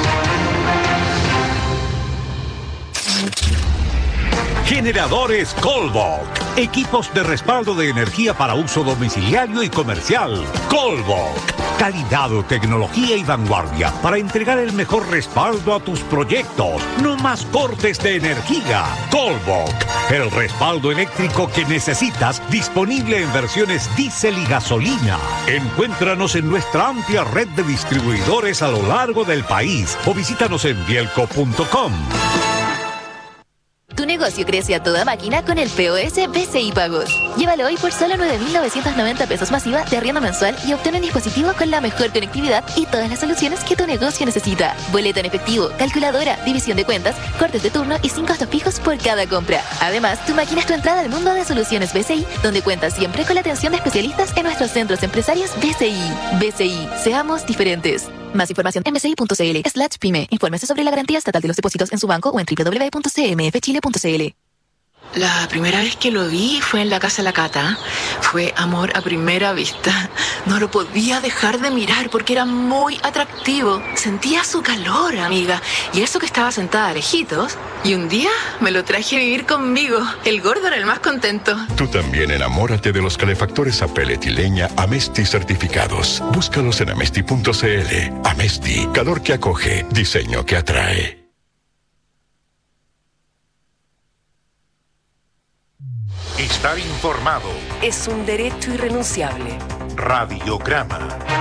Generadores Colbach. Equipos de respaldo de energía para uso domiciliario y comercial. Colbach. Calidad, tecnología y vanguardia para entregar el mejor respaldo a tus proyectos. No más cortes de energía. Colbach. El respaldo eléctrico que necesitas, disponible en versiones diésel y gasolina. Encuéntranos en nuestra amplia red de distribuidores a lo largo del país o visítanos en bielco.com. Tu negocio negocio crece a toda máquina con el POS BCI Pagos. Llévalo hoy por solo 9.990 pesos masiva de arriendo mensual y obtén un dispositivo con la mejor conectividad y todas las soluciones que tu negocio necesita. Boleta en efectivo, calculadora, división de cuentas, cortes de turno y 5 costos fijos por cada compra. Además, tu máquina es tu entrada al mundo de soluciones BCI, donde cuentas siempre con la atención de especialistas en nuestros centros empresarios BCI. BCI, seamos diferentes. Más información en bci.cl/pyme. Infórmese sobre la garantía estatal de los depósitos en su banco o en www.cmfchile.cl. La primera vez que lo vi fue en la casa de la Cata. Fue amor a primera vista. No lo podía dejar de mirar porque era muy atractivo. Sentía su calor, amiga. Y eso que estaba sentada lejitos. Y un día me lo traje a vivir conmigo. El gordo era el más contento. Tú también enamórate de los calefactores a pellet y leña Amesti certificados. Búscalos en amesti.cl. Amesti, calor que acoge, diseño que atrae. Estar informado es un derecho irrenunciable. Radiograma.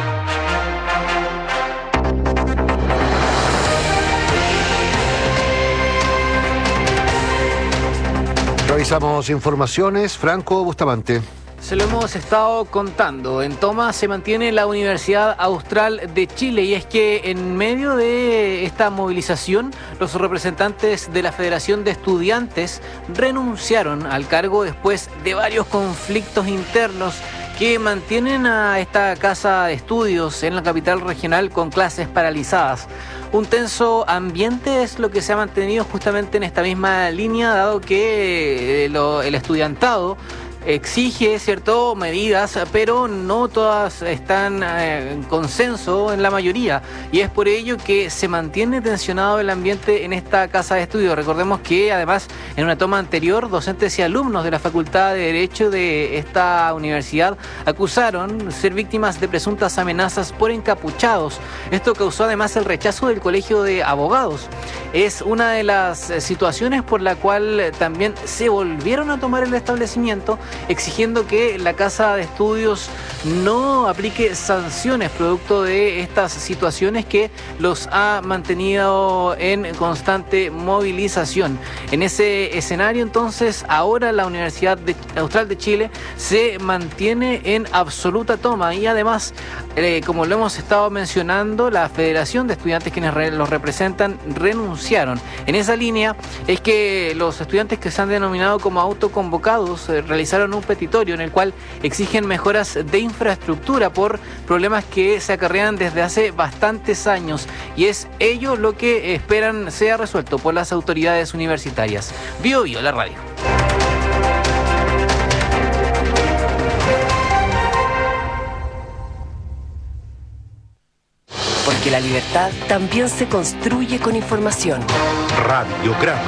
Revisamos informaciones. Franco Bustamante. Se lo hemos estado contando. En toma se mantiene la Universidad Austral de Chile y es que en medio de esta movilización los representantes de la Federación de Estudiantes renunciaron al cargo después de varios conflictos internos que mantienen a esta casa de estudios en la capital regional con clases paralizadas. Un tenso ambiente es lo que se ha mantenido justamente en esta misma línea, dado que el estudiantado exige, ¿cierto?, medidas, pero no todas están en consenso en la mayoría, y es por ello que se mantiene tensionado el ambiente en esta casa de estudio. Recordemos que además en una toma anterior, docentes y alumnos de la Facultad de Derecho de esta universidad acusaron ser víctimas de presuntas amenazas por encapuchados. Esto causó además el rechazo del Colegio de Abogados. Es una de las situaciones por la cual también se volvieron a tomar el establecimiento, exigiendo que la casa de estudios no aplique sanciones producto de estas situaciones que los ha mantenido en constante movilización. En ese escenario, entonces, ahora la Universidad Austral de Chile se mantiene en absoluta toma y además, como lo hemos estado mencionando, la Federación de Estudiantes, quienes los representan, renunciaron. En esa línea es que los estudiantes que se han denominado como autoconvocados realizaron un petitorio en el cual exigen mejoras de infraestructura por problemas que se acarrean desde hace bastantes años, y es ello lo que esperan sea resuelto por las autoridades universitarias. Bio Bio, la radio. Porque la libertad también se construye con información. Radiograma.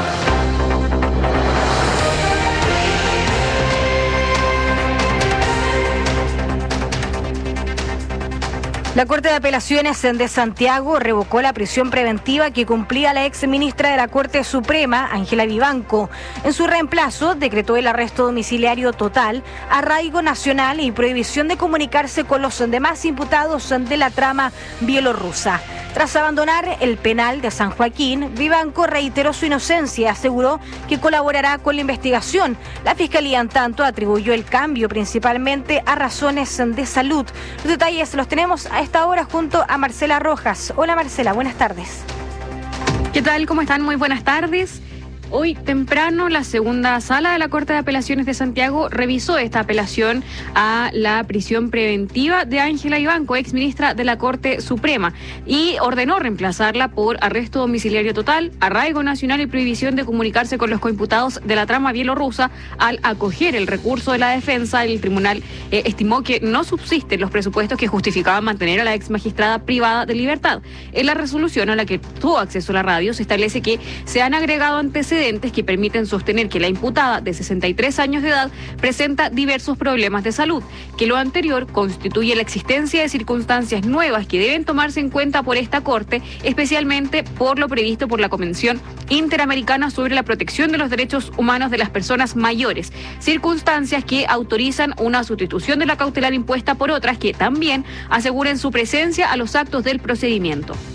La Corte de Apelaciones de Santiago revocó la prisión preventiva que cumplía la ex ministra de la Corte Suprema, Ángela Vivanco. En su reemplazo, decretó el arresto domiciliario total, arraigo nacional y prohibición de comunicarse con los demás imputados de la trama bielorrusa. Tras abandonar el penal de San Joaquín, Vivanco reiteró su inocencia y aseguró que colaborará con la investigación. La Fiscalía, en tanto, atribuyó el cambio principalmente a razones de salud. Los detalles los tenemos a esta hora junto a Marcela Rojas. Hola Marcela, buenas tardes. ¿Qué tal? ¿Cómo están? Muy buenas tardes. Hoy temprano la segunda sala de la Corte de Apelaciones de Santiago revisó esta apelación a la prisión preventiva de Ángela Vivanco, exministra de la Corte Suprema, y ordenó reemplazarla por arresto domiciliario total, arraigo nacional y prohibición de comunicarse con los coimputados de la trama bielorrusa. Al acoger el recurso de la defensa, el tribunal estimó que no subsisten los presupuestos que justificaban mantener a la ex magistrada privada de libertad. En la resolución a la que tuvo acceso la radio se establece que se han agregado antecedentes que permiten sostener que la imputada de 63 años de edad presenta diversos problemas de salud, que lo anterior constituye la existencia de circunstancias nuevas que deben tomarse en cuenta por esta Corte, especialmente por lo previsto por la Convención Interamericana sobre la Protección de los Derechos Humanos de las Personas Mayores, circunstancias que autorizan una sustitución de la cautelar impuesta por otras que también aseguren su presencia a los actos del procedimiento.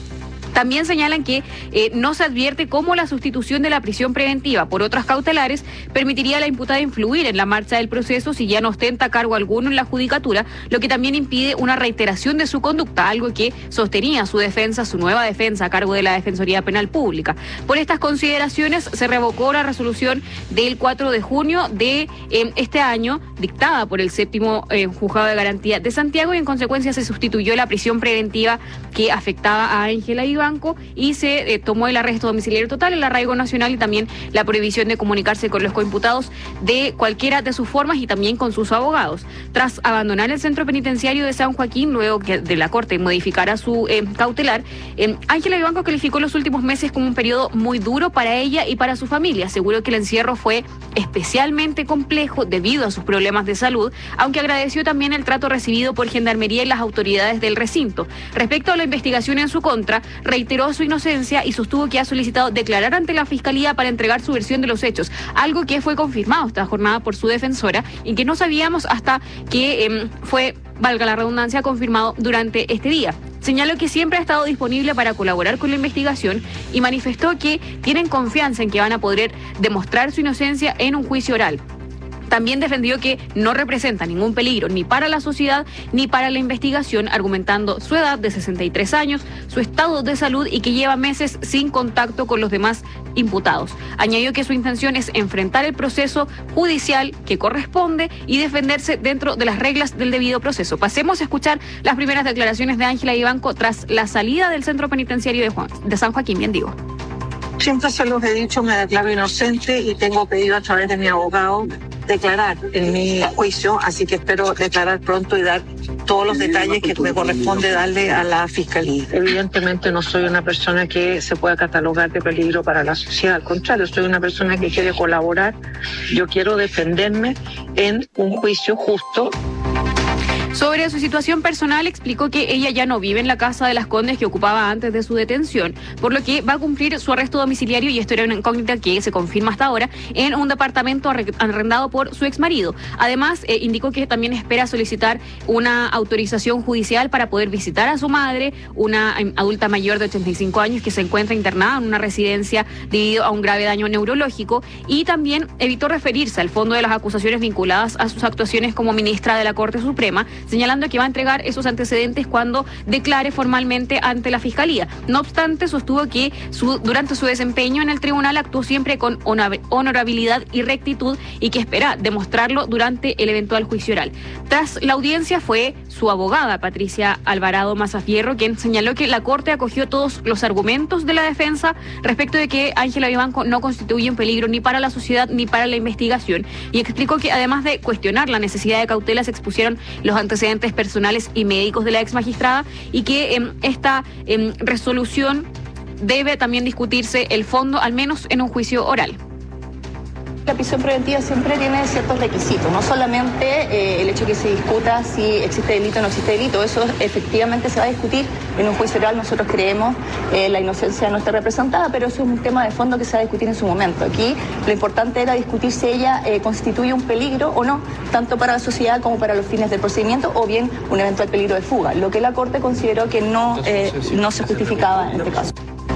También señalan que no se advierte cómo la sustitución de la prisión preventiva por otras cautelares permitiría a la imputada influir en la marcha del proceso si ya no ostenta cargo alguno en la judicatura, lo que también impide una reiteración de su conducta, algo que sostenía su defensa, su nueva defensa a cargo de la Defensoría Penal Pública. Por estas consideraciones se revocó la resolución del 4 de junio de este año, dictada por el 7º Juzgado de Garantía de Santiago, y en consecuencia se sustituyó la prisión preventiva que afectaba a Ángela Vivanco y se tomó el arresto domiciliario total, el arraigo nacional y también la prohibición de comunicarse con los coimputados de cualquiera de sus formas y también con sus abogados. Tras abandonar el centro penitenciario de San Joaquín, luego que de la Corte modificara su cautelar, Ángela Vivanco calificó los últimos meses como un periodo muy duro para ella y para su familia. Aseguró que el encierro fue especialmente complejo debido a sus problemas de salud, aunque agradeció también el trato recibido por Gendarmería y las autoridades del recinto. Respecto a la investigación en su contra, reiteró su inocencia y sostuvo que ha solicitado declarar ante la Fiscalía para entregar su versión de los hechos, algo que fue confirmado esta jornada por su defensora y que no sabíamos hasta que fue, valga la redundancia, confirmado durante este día. Señaló que siempre ha estado disponible para colaborar con la investigación y manifestó que tienen confianza en que van a poder demostrar su inocencia en un juicio oral. También defendió que no representa ningún peligro ni para la sociedad ni para la investigación, argumentando su edad de 63 años, su estado de salud y que lleva meses sin contacto con los demás imputados. Añadió que su intención es enfrentar el proceso judicial que corresponde y defenderse dentro de las reglas del debido proceso. Pasemos a escuchar las primeras declaraciones de Ángela Vivanco tras la salida del centro penitenciario de San Joaquín. Bien digo. Siempre se los he dicho, me declaro inocente y tengo pedido a través de mi abogado declarar en mi juicio, así que espero declarar pronto y dar todos los detalles que me corresponde darle a la Fiscalía. Evidentemente no soy una persona que se pueda catalogar de peligro para la sociedad, al contrario, soy una persona que quiere colaborar, yo quiero defenderme en un juicio justo. Sobre su situación personal, explicó que ella ya no vive en la casa de Las Condes que ocupaba antes de su detención, por lo que va a cumplir su arresto domiciliario, y esto era una incógnita que se confirma hasta ahora, en un departamento arrendado por su exmarido. Además, indicó que también espera solicitar una autorización judicial para poder visitar a su madre, una adulta mayor de 85 años que se encuentra internada en una residencia debido a un grave daño neurológico, y también evitó referirse al fondo de las acusaciones vinculadas a sus actuaciones como ministra de la Corte Suprema, señalando que va a entregar esos antecedentes cuando declare formalmente ante la Fiscalía. No obstante, sostuvo que durante su desempeño en el tribunal actuó siempre con honorabilidad y rectitud y que espera demostrarlo durante el eventual juicio oral. Tras la audiencia fue su abogada, Patricia Alvarado Mazafierro, quien señaló que la Corte acogió todos los argumentos de la defensa respecto de que Ángela Vivanco no constituye un peligro ni para la sociedad ni para la investigación, y explicó que además de cuestionar la necesidad de cautela, se expusieron los antecedentes personales y médicos de la ex magistrada y que esta resolución debe también discutirse el fondo, al menos en un juicio oral. La prisión preventiva siempre tiene ciertos requisitos, no solamente el hecho de que se discuta si existe delito o no existe delito, eso efectivamente se va a discutir en un juicio oral. Nosotros creemos la inocencia no está representada, pero eso es un tema de fondo que se va a discutir en su momento. Aquí lo importante era discutir si ella constituye un peligro o no, tanto para la sociedad como para los fines del procedimiento, o bien un eventual peligro de fuga, lo que la Corte consideró que no se justificaba en este caso.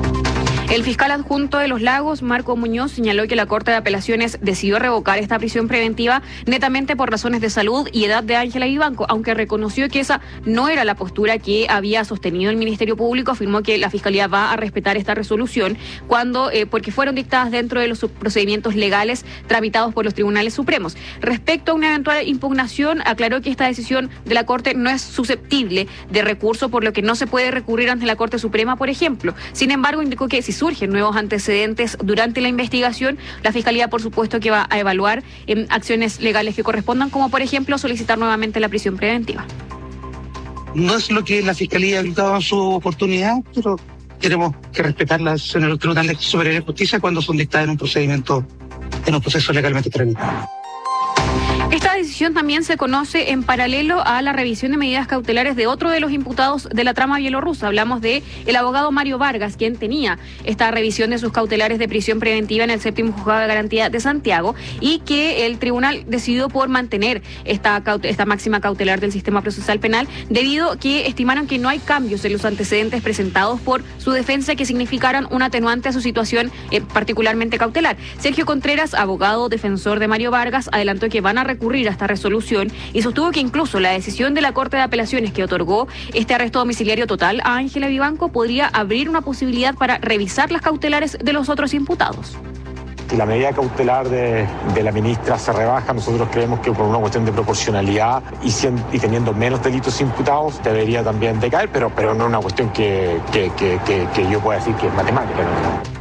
El fiscal adjunto de Los Lagos, Marco Muñoz, señaló que la Corte de Apelaciones decidió revocar esta prisión preventiva netamente por razones de salud y edad de Ángela Vivanco, aunque reconoció que esa no era la postura que había sostenido el Ministerio Público. Afirmó que la Fiscalía va a respetar esta resolución porque fueron dictadas dentro de los procedimientos legales tramitados por los tribunales supremos. Respecto a una eventual impugnación, aclaró que esta decisión de la Corte no es susceptible de recurso, por lo que no se puede recurrir ante la Corte Suprema, por ejemplo. Sin embargo, indicó que si surgen nuevos antecedentes durante la investigación, la Fiscalía, por supuesto, que va a evaluar acciones legales que correspondan, como por ejemplo solicitar nuevamente la prisión preventiva. No es lo que la Fiscalía ha gritado en su oportunidad, pero tenemos que respetar las decisiones del Tribunal Superior de Justicia cuando son dictadas en un proceso legalmente tramitado. Esta decisión también se conoce en paralelo a la revisión de medidas cautelares de otro de los imputados de la trama bielorrusa. Hablamos de el abogado Mario Vargas, quien tenía esta revisión de sus cautelares de prisión preventiva en el 7º Juzgado de Garantía de Santiago, y que el tribunal decidió por mantener esta máxima cautelar del sistema procesal penal, debido a que estimaron que no hay cambios en los antecedentes presentados por su defensa que significaran un atenuante a su situación particularmente cautelar. Sergio Contreras, abogado defensor de Mario Vargas, adelantó que van a recurrir a esta resolución y sostuvo que incluso la decisión de la Corte de Apelaciones que otorgó este arresto domiciliario total a Ángela Vivanco podría abrir una posibilidad para revisar las cautelares de los otros imputados. Si la medida cautelar de la ministra se rebaja, nosotros creemos que por una cuestión de proporcionalidad y teniendo menos delitos imputados debería también decaer, pero no es una cuestión que yo pueda decir que es matemática, ¿no?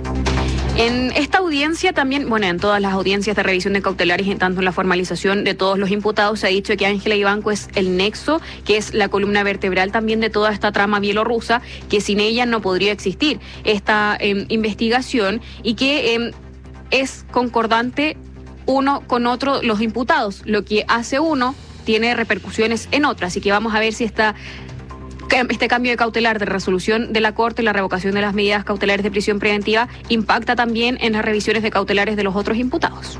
En esta audiencia también, bueno, en todas las audiencias de revisión de cautelares y tanto en la formalización de todos los imputados, se ha dicho que Ángela Vivanco es el nexo, que es la columna vertebral también de toda esta trama bielorrusa, que sin ella no podría existir esta investigación, y que es concordante uno con otro los imputados. Lo que hace uno tiene repercusiones en otro, así que vamos a ver si este cambio de cautelar de resolución de la Corte, la revocación de las medidas cautelares de prisión preventiva, impacta también en las revisiones de cautelares de los otros imputados.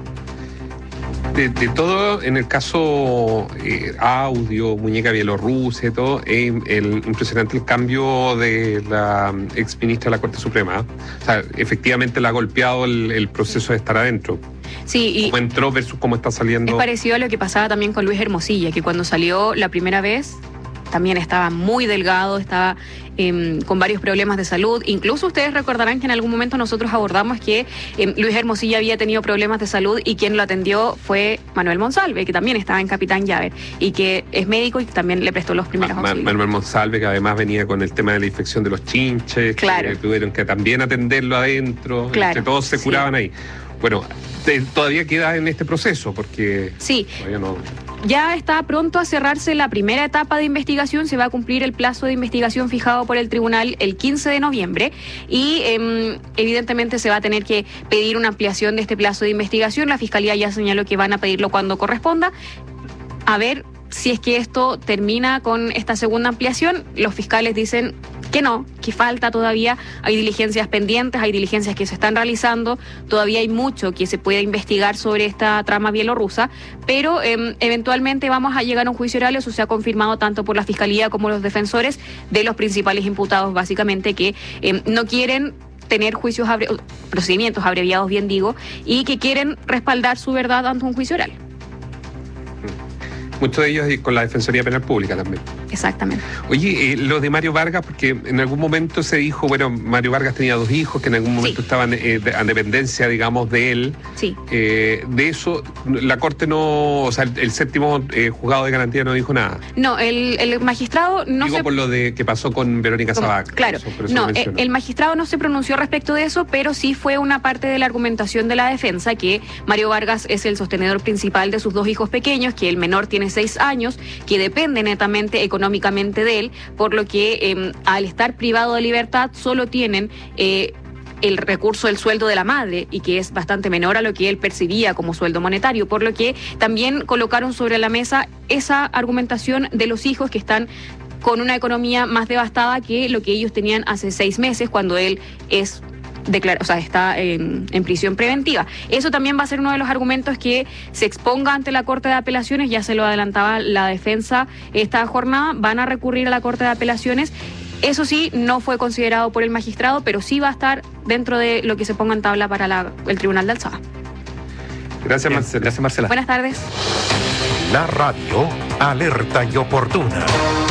De todo, en el caso audio, muñeca bielorrusa y todo, impresionante el cambio de la exministra de la Corte Suprema. O sea, efectivamente le ha golpeado el proceso de estar adentro. Sí, y cómo entró versus cómo está saliendo. Es parecido a lo que pasaba también con Luis Hermosilla, que cuando salió la primera vez también estaba muy delgado, estaba con varios problemas de salud. Incluso ustedes recordarán que en algún momento nosotros abordamos que Luis Hermosilla había tenido problemas de salud y quien lo atendió fue Manuel Monsalve, que también estaba en Capitán Llaver y que es médico y que también le prestó los primeros auxilios. Manuel Monsalve, que además venía con el tema de la infección de los chinches, claro, que tuvieron que también atenderlo adentro, claro, entre todos se curaban ahí. Bueno, todavía queda en este proceso porque sí, todavía no. Ya está pronto a cerrarse la primera etapa de investigación, se va a cumplir el plazo de investigación fijado por el tribunal el 15 de noviembre y evidentemente se va a tener que pedir una ampliación de este plazo de investigación. La Fiscalía ya señaló que van a pedirlo cuando corresponda. A ver si es que esto termina con esta segunda ampliación. Los fiscales dicen que no, que falta todavía, hay diligencias pendientes, hay diligencias que se están realizando, todavía hay mucho que se puede investigar sobre esta trama bielorrusa, pero eventualmente vamos a llegar a un juicio oral. Eso se ha confirmado tanto por la Fiscalía como los defensores de los principales imputados, básicamente, que no quieren tener procedimientos abreviados, bien digo, y que quieren respaldar su verdad ante un juicio oral. Muchos de ellos con la Defensoría Penal Pública también. Exactamente. Oye, lo de Mario Vargas, porque en algún momento se dijo, bueno, Mario Vargas tenía 2 hijos que en algún momento estaban a dependencia, digamos, de él. Sí. De eso, la Corte no, o sea, el 7º Juzgado de Garantía no dijo nada. No, el magistrado no Digo por lo de que pasó con Verónica Sabac. Claro, no, el magistrado no se pronunció respecto de eso, pero sí fue una parte de la argumentación de la defensa que Mario Vargas es el sostenedor principal de sus 2 hijos pequeños, que el menor tiene 6 años, que depende netamente económicamente de él, por lo que al estar privado de libertad solo tienen el recurso del sueldo de la madre, y que es bastante menor a lo que él percibía como sueldo monetario, por lo que también colocaron sobre la mesa esa argumentación de los hijos que están con una economía más devastada que lo que ellos tenían hace 6 meses cuando él está en prisión preventiva. Eso también va a ser uno de los argumentos que se exponga ante la Corte de Apelaciones. Ya se lo adelantaba la defensa esta jornada, van a recurrir a la Corte de Apelaciones. Eso sí, no fue considerado por el magistrado, pero sí va a estar dentro de lo que se ponga en tabla para el Tribunal de Alzada. Gracias, Marcela. Gracias, Marcela. Buenas tardes. La radio alerta y oportuna.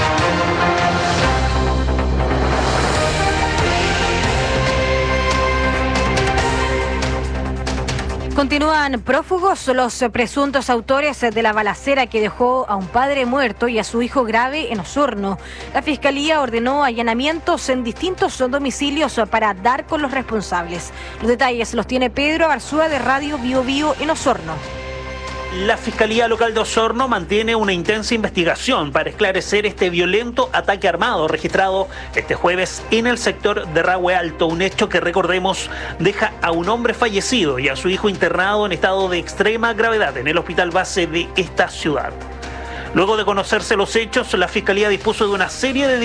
Continúan prófugos los presuntos autores de la balacera que dejó a un padre muerto y a su hijo grave en Osorno. La Fiscalía ordenó allanamientos en distintos domicilios para dar con los responsables. Los detalles los tiene Pedro Arzúa de Radio Bio Bio en Osorno. La Fiscalía Local de Osorno mantiene una intensa investigación para esclarecer este violento ataque armado registrado este jueves en el sector de Rahue Alto, un hecho que, recordemos, deja a un hombre fallecido y a su hijo internado en estado de extrema gravedad en el hospital base de esta ciudad. Luego de conocerse los hechos, la Fiscalía dispuso de una serie de